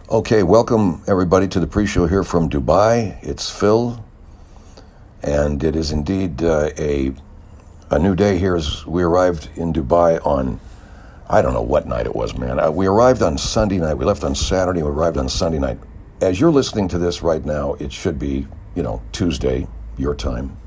Okay, welcome everybody to the pre-show here from Dubai. It's Phil, and it is indeed a new day here as we arrived in Dubai on, I don't know what night it was, man. We arrived on Sunday night. We left on Saturday. We arrived on Sunday night. As you're listening to this right now, it should be, Tuesday, your time.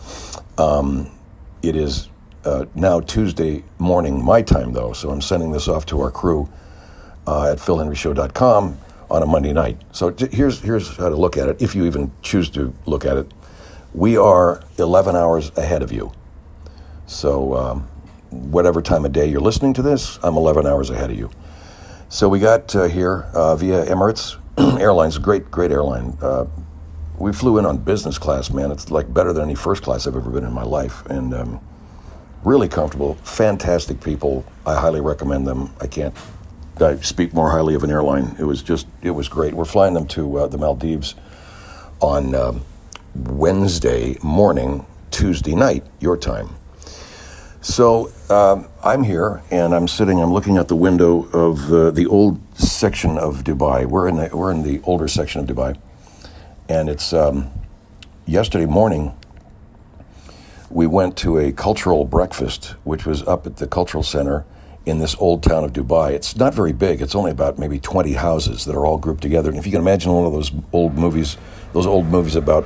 It is now Tuesday morning, my time, though, so I'm sending this off to our crew at philhenryshow.com on a Monday night. So here's how to look at it, if you even choose to look at it. We are 11 hours ahead of you. So whatever time of day you're listening to this, I'm 11 hours ahead of you. So we got here via Emirates Airlines, great airline. We flew in on business class, man. It's like better than any first class I've ever been in my life. And really comfortable, fantastic people. I highly recommend them. I speak more highly of an airline. It was great. We're flying them to the Maldives on Wednesday morning, Tuesday night, your time. So I'm here and I'm looking out the window of the old section of Dubai. We're in the older section of Dubai, and it's yesterday morning. We went to a cultural breakfast, which was up at the cultural center in this old town of Dubai. It's not very big. It's only about maybe 20 houses that are all grouped together. And if you can imagine one of those old movies about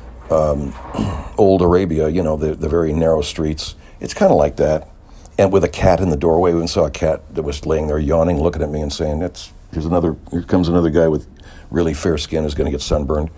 old Arabia, the very narrow streets, it's kind of like that. And with a cat in the doorway, we saw a cat that was laying there yawning, looking at me and saying, here comes another guy with really fair skin who's going to get sunburned.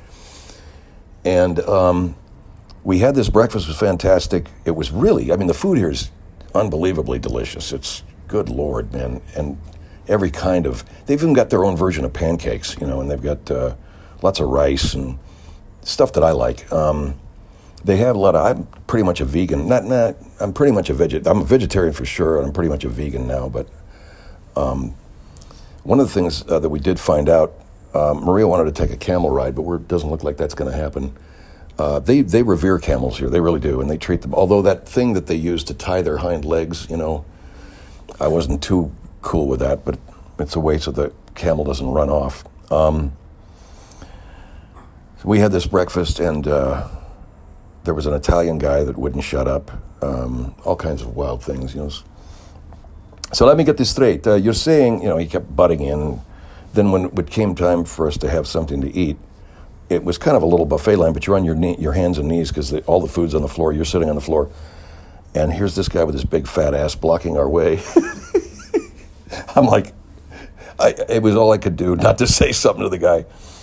And we had this breakfast. It was fantastic. It was really, the food here is unbelievably delicious. It's good Lord, man. And every kind of, they've even got their own version of pancakes, and they've got lots of rice and stuff that I like. They have a lot of, I'm pretty much a vegan. I'm pretty much I'm a vegetarian for sure, and I'm pretty much a vegan now. But one of the things that we did find out, Maria wanted to take a camel ride, but it doesn't look like that's going to happen. They revere camels here. They really do, and they treat them. Although that thing that they use to tie their hind legs, I wasn't too cool with that, but it's a way so the camel doesn't run off. So we had this breakfast, and there was an Italian guy that wouldn't shut up. All kinds of wild things, So let me get this straight. You're saying, he kept butting in. Then when it came time for us to have something to eat, it was kind of a little buffet line, but you're on your hands and knees because all the food's on the floor. You're sitting on the floor. And here's this guy with his big fat ass blocking our way. I'm like, it was all I could do not to say something to the guy.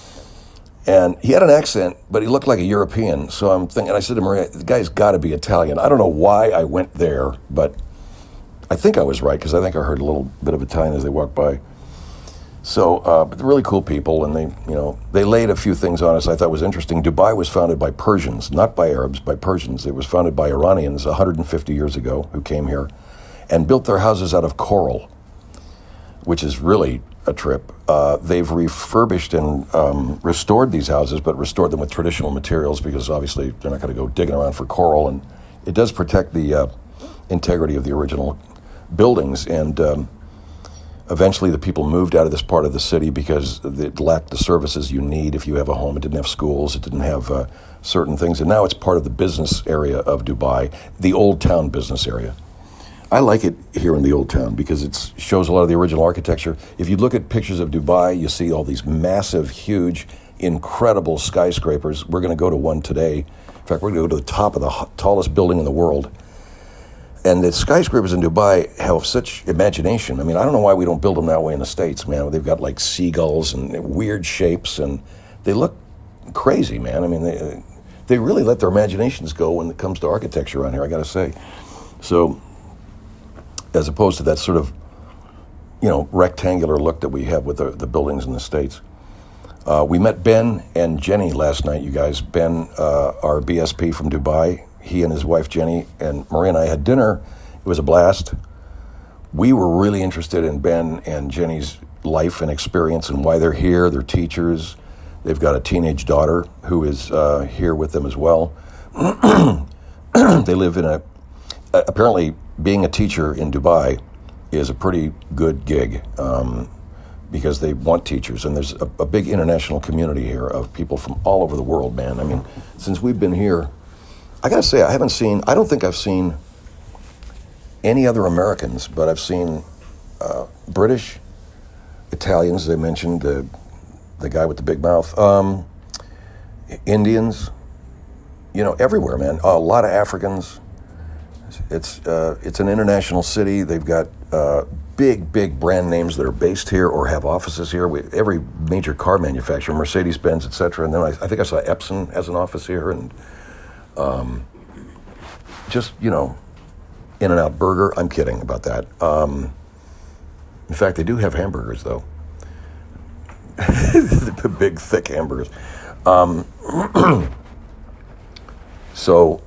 And he had an accent, but he looked like a European. So I'm thinking, I said to Maria, the guy's got to be Italian. I don't know why I went there, but I think I was right because I think I heard a little bit of Italian as they walked by. So, but they're really cool people, and they laid a few things on us I thought was interesting. Dubai was founded by Persians, not by Arabs, by Persians. It was founded by Iranians 150 years ago who came here and built their houses out of coral, which is really a trip. They've refurbished and restored these houses, but restored them with traditional materials because obviously they're not going to go digging around for coral, and it does protect the integrity of the original buildings. And eventually the people moved out of this part of the city because it lacked the services you need if you have a home. It didn't have schools. It didn't have certain things. And now it's part of the business area of Dubai, the Old Town business area. I like it here in the Old Town because it shows a lot of the original architecture. If you look at pictures of Dubai, you see all these massive, huge, incredible skyscrapers. We're going to go to one today. In fact, we're going to go to the top of the tallest building in the world. And the skyscrapers in Dubai have such imagination. I don't know why we don't build them that way in the States, man. They've got like seagulls and weird shapes, and they look crazy, man. They really let their imaginations go when it comes to architecture around here, I got to say. So, as opposed to that sort of, rectangular look that we have with the buildings in the States. We met Ben and Jenny last night, you guys. Ben, our BSP from Dubai, he and his wife Jenny, and Maria and I had dinner. It was a blast. We were really interested in Ben and Jenny's life and experience and why they're here. They're teachers. They've got a teenage daughter who is here with them as well. They live in apparently being a teacher in Dubai is a pretty good gig. because they want teachers, and there's a big international community here of people from all over the world, man. I mean, since we've been here, I gotta say, I don't think I've seen any other Americans, but I've seen British, Italians, as I mentioned, the guy with the big mouth, Indians, everywhere, man. A lot of Africans. It's an international city. They've got big brand names that are based here or have offices here. Every major car manufacturer, Mercedes-Benz, etc. And then I think I saw Epson has an office here, and just In-N-Out Burger. I'm kidding about that. In fact, they do have hamburgers though. The big thick hamburgers. So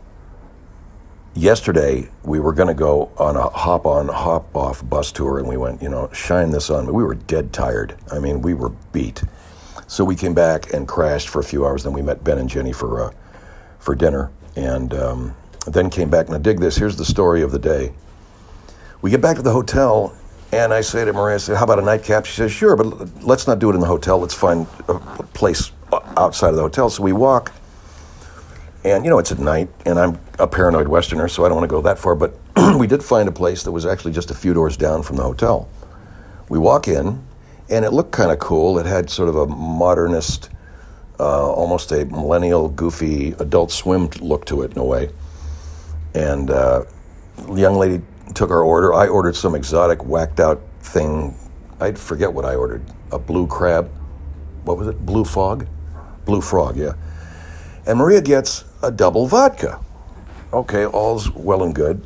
yesterday we were going to go on a hop-on, hop-off bus tour, and we went, shine this on. We were dead tired. I mean, we were beat. So we came back and crashed for a few hours. Then we met Ben and Jenny for dinner, and then came back. Now dig this. Here's the story of the day. We get back to the hotel, and I say to Maria, how about a nightcap? She says, sure, but let's not do it in the hotel. Let's find a place outside of the hotel. So we walk. And, it's at night, and I'm a paranoid Westerner, so I don't want to go that far. But we did find a place that was actually just a few doors down from the hotel. We walk in, and it looked kind of cool. It had sort of a modernist, almost a millennial, goofy Adult Swim look to it in a way. And the young lady took our order. I ordered some exotic, whacked-out thing. I forget what I ordered. A blue crab. What was it? Blue fog? Blue frog, yeah. And Maria gets a double vodka. Okay, all's well and good.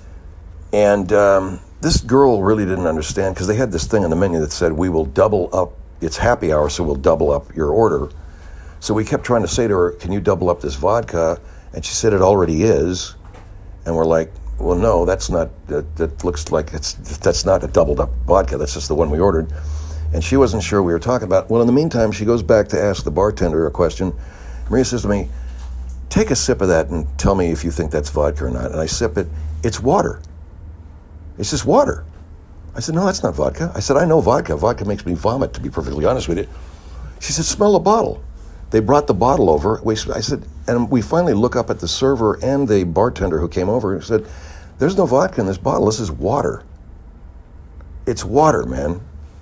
And this girl really didn't understand, because they had this thing on the menu that said, we will double up, it's happy hour, so we'll double up your order. So we kept trying to say to her, can you double up this vodka? And she said it already is. And we're like, well, no, that's not, that looks like that's not a doubled up vodka, that's just the one we ordered. And she wasn't sure we were talking about. Well, in the meantime, she goes back to ask the bartender a question. Maria says to me, take a sip of that and tell me if you think that's vodka or not. And I sip it. It's water. It's just water. I said, no, that's not vodka. I said, I know vodka. Vodka makes me vomit, to be perfectly honest with you. She said, smell the bottle. They brought the bottle over. I said, and we finally look up at the server and the bartender who came over and said, there's no vodka in this bottle. This is water. It's water, man.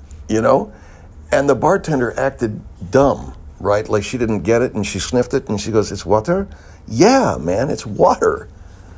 And the bartender acted dumb. Right? Like she didn't get it, and she sniffed it, and she goes, it's water? Yeah, man, it's water.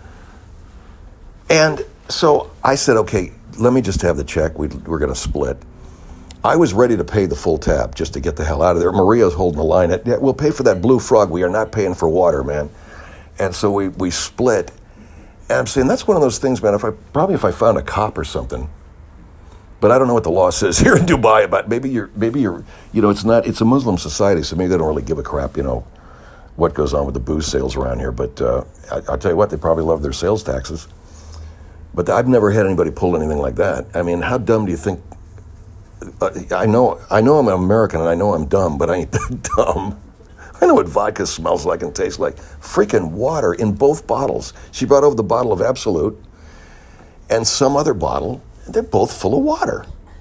And so I said, okay, let me just have the check. We're going to split. I was ready to pay the full tab just to get the hell out of there. Maria's holding the line. Yeah, we'll pay for that blue frog. We are not paying for water, man. And so we split. And I'm saying, that's one of those things, man, if I found a cop or something, but I don't know what the law says here in Dubai about. Maybe you're, it's a Muslim society, so maybe they don't really give a crap, what goes on with the booze sales around here. But I'll tell you what, they probably love their sales taxes. But I've never had anybody pull anything like that. I mean, how dumb do you think? I know I'm an American, and I know I'm dumb, but I ain't that dumb. I know what vodka smells like and tastes like. Freaking water in both bottles. She brought over the bottle of Absolute and some other bottle. They're both full of water.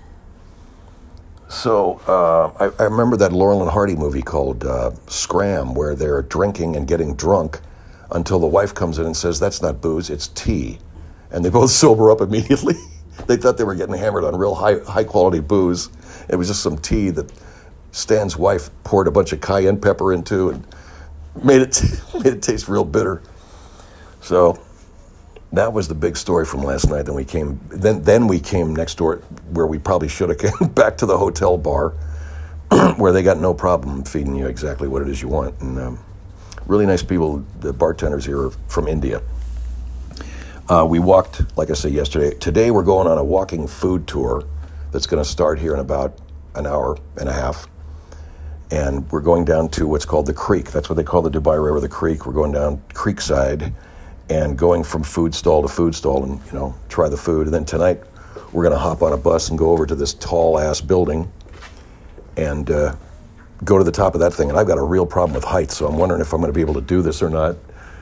So I remember that Laurel and Hardy movie called Scram, where they're drinking and getting drunk until the wife comes in and says, that's not booze, it's tea. And they both sober up immediately. They thought they were getting hammered on real high quality booze. It was just some tea that Stan's wife poured a bunch of cayenne pepper into and made it taste real bitter. So that was the big story from last night. Then we came next door, where we probably should have came back to the hotel bar, where they got no problem feeding you exactly what it is you want. And really nice people. The bartenders here are from India. We walked, like I said yesterday. Today we're going on a walking food tour that's going to start here in about an hour and a half. And we're going down to what's called the Creek. That's what they call the Dubai River, the Creek. We're going down Creekside and going from food stall to food stall and, try the food. And then tonight we're going to hop on a bus and go over to this tall-ass building and go to the top of that thing. And I've got a real problem with heights, so I'm wondering if I'm going to be able to do this or not.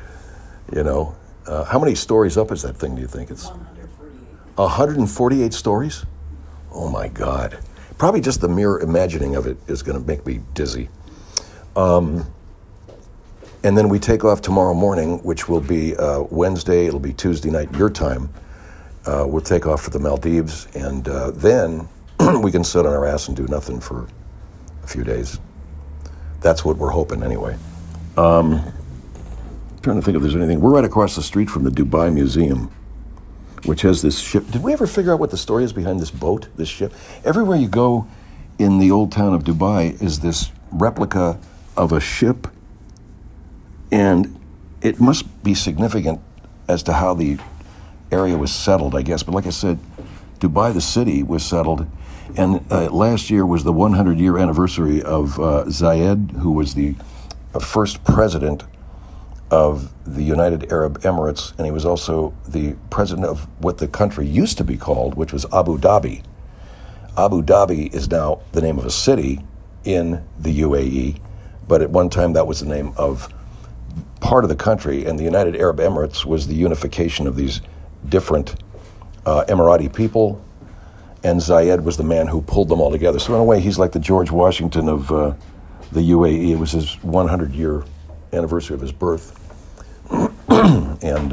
How many stories up is that thing, do you think? It's 148. 148 stories? Oh, my God. Probably just the mere imagining of it is going to make me dizzy. And then we take off tomorrow morning, which will be Wednesday. It'll be Tuesday night, your time. We'll take off for the Maldives, and then we can sit on our ass and do nothing for a few days. That's what we're hoping, anyway. Trying to think if there's anything. We're right across the street from the Dubai Museum, which has this ship. Did we ever figure out what the story is behind this boat, this ship? Everywhere you go in the old town of Dubai is this replica of a ship, and it must be significant as to how the area was settled, I guess. But like I said, Dubai, the city, was settled, and last year was the 100-year anniversary of Zayed, who was the first president of the United Arab Emirates, and he was also the president of what the country used to be called, which was Abu Dhabi. Abu Dhabi is now the name of a city in the UAE, but at one time that was the name of part of the country, and the United Arab Emirates was the unification of these different Emirati people, and Zayed was the man who pulled them all together. So in a way, he's like the George Washington of the UAE. It was his 100-year anniversary of his birth. And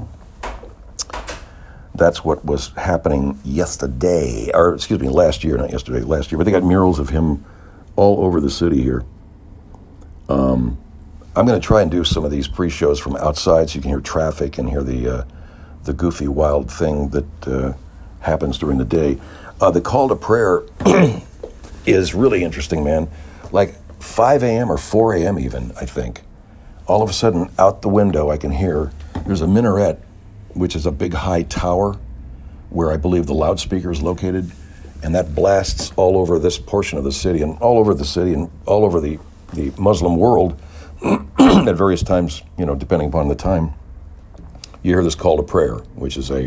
that's what was happening yesterday, or excuse me, last year, not yesterday, last year. But they got murals of him all over the city here. I'm going to try and do some of these pre-shows from outside so you can hear traffic and hear the goofy, wild thing that happens during the day. The call to prayer is really interesting, man. Like 5 a.m. or 4 a.m. even, I think. All of a sudden, out the window, I can hear there's a minaret, which is a big high tower where I believe the loudspeaker is located, and that blasts all over this portion of the city and all over the city and all over the Muslim world at various times, depending upon the time. You hear this call to prayer, which is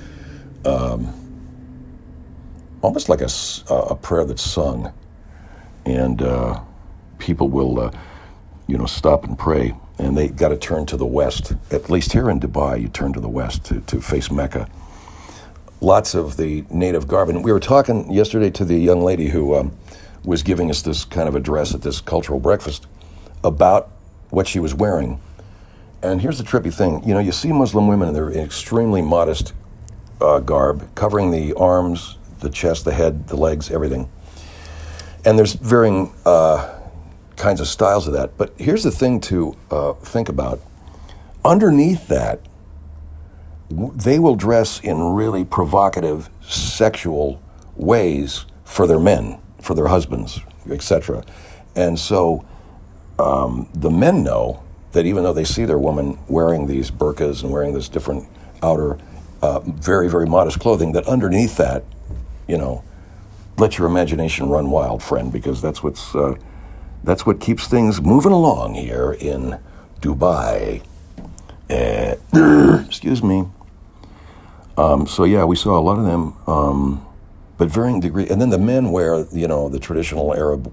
almost like a prayer that's sung, and people will, stop and pray. And they got to turn to the west. At least here in Dubai, you turn to the west to face Mecca. Lots of the native garb. And we were talking yesterday to the young lady who was giving us this kind of address at this cultural breakfast about what she was wearing. And here's the trippy thing. You see Muslim women in their extremely modest garb, covering the arms, the chest, the head, the legs, everything. And there's varying kinds of styles of that. But here's the thing to think about. Underneath that, they will dress in really provocative, sexual ways for their men, for their husbands, etc. And so the men know that even though they see their woman wearing these burqas and wearing this different outer, very, very modest clothing, that underneath that, let your imagination run wild, friend, because that's what keeps things moving along here in Dubai. Excuse me. So yeah, we saw a lot of them, but varying degree. And then the men wear, the traditional Arab,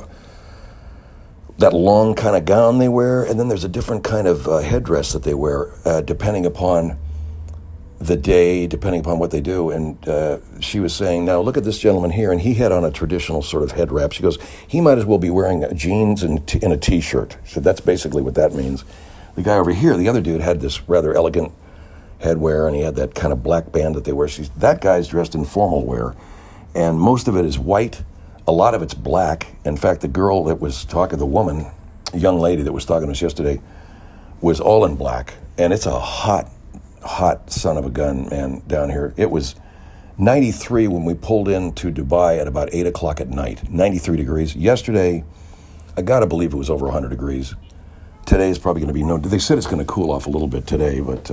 that long kind of gown they wear, and then there's a different kind of headdress that they wear, depending upon the day, depending upon what they do. And she was saying, now look at this gentleman here, and he had on a traditional sort of head wrap. She goes, he might as well be wearing jeans and a T-shirt. So that's basically what that means. The guy over here, the other dude, had this rather elegant headwear, and he had that kind of black band that they wear. That guy's dressed in formal wear, and most of it is white. A lot of it's black. In fact, the girl that was talking, the woman, young lady that was talking to us yesterday, was all in black. And it's a hot son of a gun, man, down here. It was 93 when we pulled into Dubai at about 8 o'clock at night, 93 degrees. Yesterday, I got to believe it was over 100 degrees. Today is probably going to be they said it's going to cool off a little bit today, but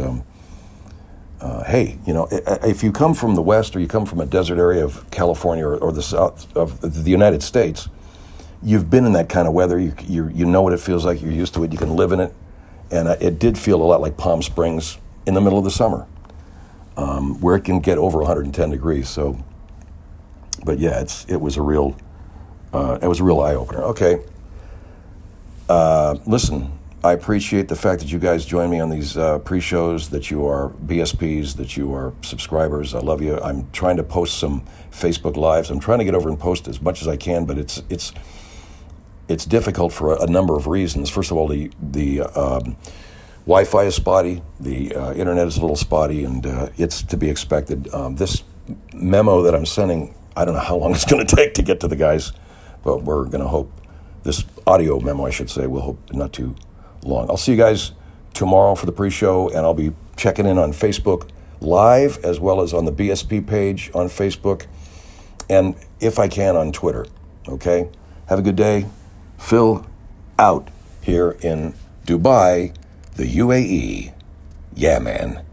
hey, if you come from the West or you come from a desert area of California or the South of the United States, you've been in that kind of weather. You know what it feels like. You're used to it. You can live in it. And it did feel a lot like Palm Springs in the middle of the summer, where it can get over 110 degrees. So, but yeah, it was a real eye opener. Okay, listen, I appreciate the fact that you guys join me on these pre-shows, that you are BSPs, that you are subscribers. I love you. I'm trying to post some Facebook Lives. I'm trying to get over and post as much as I can, but it's difficult for a number of reasons. First of all, the Wi-Fi is spotty, the internet is a little spotty, and it's to be expected. This memo that I'm sending, I don't know how long it's going to take to get to the guys, but we're going to hope, this audio memo, I should say, we'll hope not too long. I'll see you guys tomorrow for the pre-show, and I'll be checking in on Facebook Live as well as on the BSP page on Facebook, and if I can on Twitter. Okay? Have a good day. Phil out here in Dubai, the UAE. Yeah, man.